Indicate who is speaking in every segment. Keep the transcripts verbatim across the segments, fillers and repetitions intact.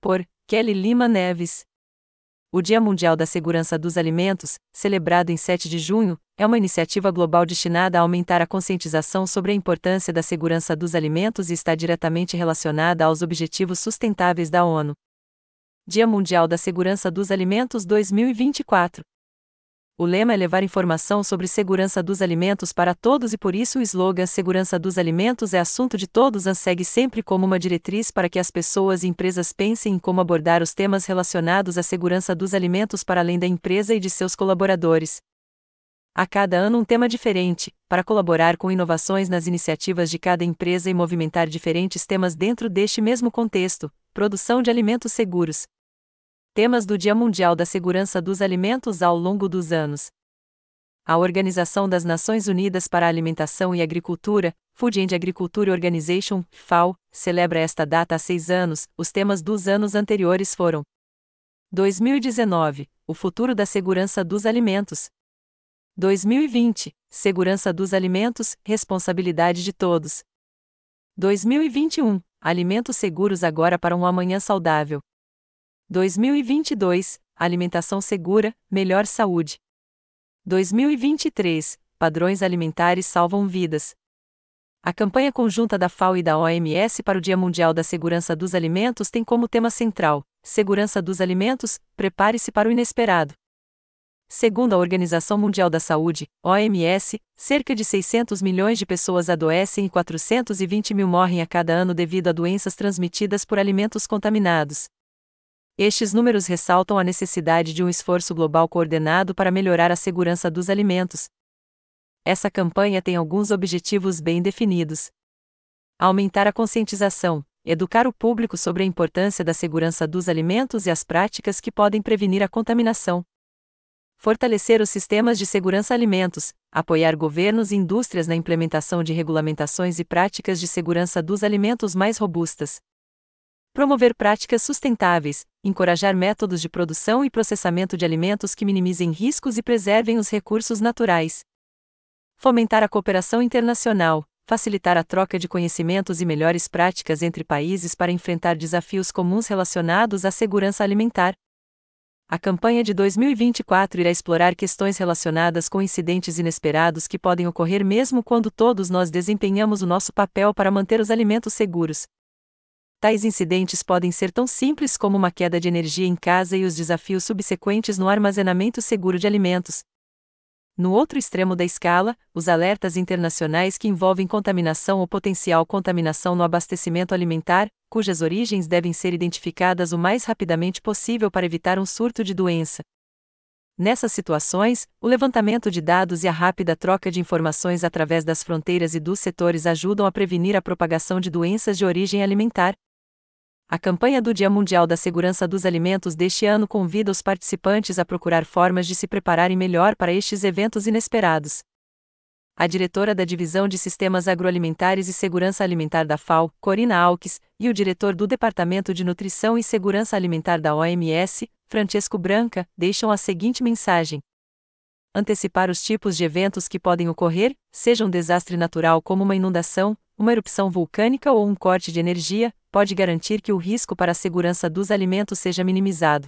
Speaker 1: Por Kelly Lima Neves. O Dia Mundial da Segurança dos Alimentos, celebrado em sete de junho, é uma iniciativa global destinada a aumentar a conscientização sobre a importância da segurança dos alimentos e está diretamente relacionada aos Objetivos Sustentáveis da ONU. Dia Mundial da Segurança dos Alimentos dois mil e vinte e quatro. O lema é levar informação sobre segurança dos alimentos para todos e por isso o slogan Segurança dos Alimentos é assunto de todos segue sempre como uma diretriz para que as pessoas e empresas pensem em como abordar os temas relacionados à segurança dos alimentos para além da empresa e de seus colaboradores. A cada ano um tema diferente, para colaborar com inovações nas iniciativas de cada empresa e movimentar diferentes temas dentro deste mesmo contexto, produção de alimentos seguros. Temas do Dia Mundial da Segurança dos Alimentos ao longo dos anos. A Organização das Nações Unidas para a Alimentação e Agricultura, Food and Agriculture Organization, F A O, celebra esta data há seis anos. Os temas dos anos anteriores foram: dois mil e dezenove, o futuro da segurança dos alimentos. dois mil e vinte, segurança dos alimentos, responsabilidade de todos. dois mil e vinte e um, alimentos seguros agora para um amanhã saudável. dois mil e vinte e dois, alimentação segura, melhor saúde. dois mil e vinte e três, padrões alimentares salvam vidas. A campanha conjunta da F A O e da O M S para o Dia Mundial da Segurança dos Alimentos tem como tema central: Segurança dos Alimentos, prepare-se para o inesperado. Segundo a Organização Mundial da Saúde, O M S, cerca de seiscentos milhões de pessoas adoecem e quatrocentos e vinte mil morrem a cada ano devido a doenças transmitidas por alimentos contaminados. Estes números ressaltam a necessidade de um esforço global coordenado para melhorar a segurança dos alimentos. Essa campanha tem alguns objetivos bem definidos: aumentar a conscientização, educar o público sobre a importância da segurança dos alimentos e as práticas que podem prevenir a contaminação. Fortalecer os sistemas de segurança alimentos, apoiar governos e indústrias na implementação de regulamentações e práticas de segurança dos alimentos mais robustas. Promover práticas sustentáveis, encorajar métodos de produção e processamento de alimentos que minimizem riscos e preservem os recursos naturais. Fomentar a cooperação internacional, facilitar a troca de conhecimentos e melhores práticas entre países para enfrentar desafios comuns relacionados à segurança alimentar. A campanha de dois mil e vinte e quatro irá explorar questões relacionadas com incidentes inesperados que podem ocorrer mesmo quando todos nós desempenhamos o nosso papel para manter os alimentos seguros. Tais incidentes podem ser tão simples como uma queda de energia em casa e os desafios subsequentes no armazenamento seguro de alimentos. No outro extremo da escala, os alertas internacionais que envolvem contaminação ou potencial contaminação no abastecimento alimentar, cujas origens devem ser identificadas o mais rapidamente possível para evitar um surto de doença. Nessas situações, o levantamento de dados e a rápida troca de informações através das fronteiras e dos setores ajudam a prevenir a propagação de doenças de origem alimentar. A campanha do Dia Mundial da Segurança dos Alimentos deste ano convida os participantes a procurar formas de se prepararem melhor para estes eventos inesperados. A diretora da Divisão de Sistemas Agroalimentares e Segurança Alimentar da F A O, Corina Alques, e o diretor do Departamento de Nutrição e Segurança Alimentar da O M S, Francesco Branca, deixam a seguinte mensagem: antecipar os tipos de eventos que podem ocorrer, seja um desastre natural como uma inundação, uma erupção vulcânica ou um corte de energia, pode garantir que o risco para a segurança dos alimentos seja minimizado.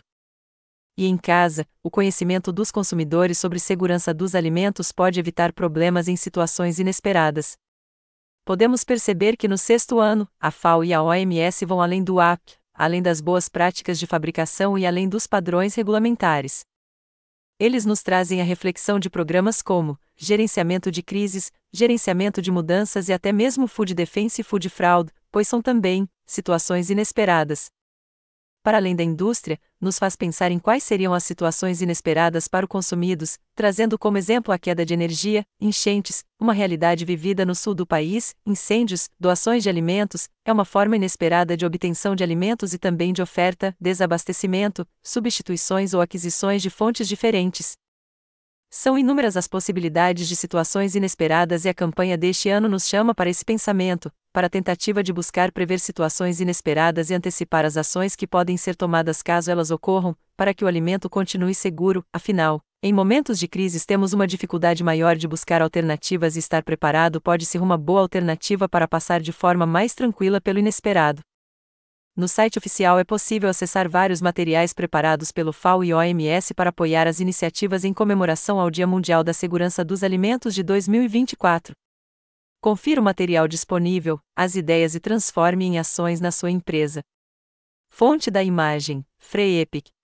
Speaker 1: E em casa, o conhecimento dos consumidores sobre segurança dos alimentos pode evitar problemas em situações inesperadas. Podemos perceber que no sexto ano, a F A O e a O M S vão além do A P, além das boas práticas de fabricação e além dos padrões regulamentares. Eles nos trazem a reflexão de programas como gerenciamento de crises, gerenciamento de mudanças e até mesmo Food Defense e Food Fraud, pois são também situações inesperadas. Para além da indústria, nos faz pensar em quais seriam as situações inesperadas para os consumidos, trazendo como exemplo a queda de energia, enchentes, uma realidade vivida no sul do país, incêndios, doações de alimentos, é uma forma inesperada de obtenção de alimentos e também de oferta, desabastecimento, substituições ou aquisições de fontes diferentes. São inúmeras as possibilidades de situações inesperadas e a campanha deste ano nos chama para esse pensamento, para a tentativa de buscar prever situações inesperadas e antecipar as ações que podem ser tomadas caso elas ocorram, para que o alimento continue seguro. Afinal, em momentos de crise temos uma dificuldade maior de buscar alternativas e estar preparado pode ser uma boa alternativa para passar de forma mais tranquila pelo inesperado. No site oficial é possível acessar vários materiais preparados pelo F A O e O M S para apoiar as iniciativas em comemoração ao Dia Mundial da Segurança dos Alimentos de dois mil e vinte e quatro. Confira o material disponível, as ideias e transforme em ações na sua empresa. Fonte da imagem: Free Epic.